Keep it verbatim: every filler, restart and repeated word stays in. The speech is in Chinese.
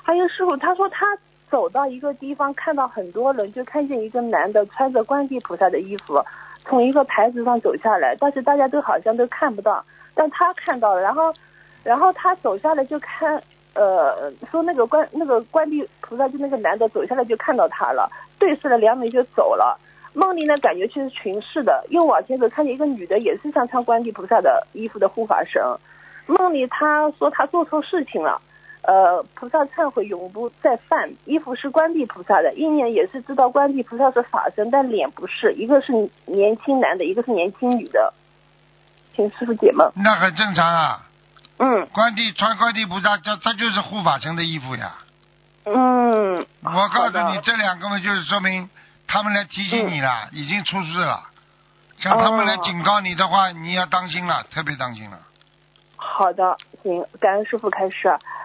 还有师傅，他说他走到一个地方，看到很多人，就看见一个男的穿着观地菩萨的衣服，从一个牌子上走下来，但是大家都好像都看不到，但他看到了，然后，然后他走下来就看，呃，说那个观那个观地菩萨就那个男的走下来就看到他了，对视了两秒就走了。梦里呢，感觉就是巡视的，又往前走，看见一个女的，也是像穿观地菩萨的衣服的护法神。梦里他说他做错事情了。呃，菩萨忏悔，永不再犯。衣服是观地菩萨的，意念也是知道观地菩萨是法身，但脸不是，一个是年轻男的，一个是年轻女的。请师傅解梦。 那很正常啊。 嗯。 观地穿观地菩萨，这他就是护法神的衣服呀。 嗯。 我告诉你，这两个嘛，就是说明他们来提醒你了，嗯、已经出事了。像他们来警告你的话，哦、你要当心了，特别当心了。 好的，行，感恩师傅开示。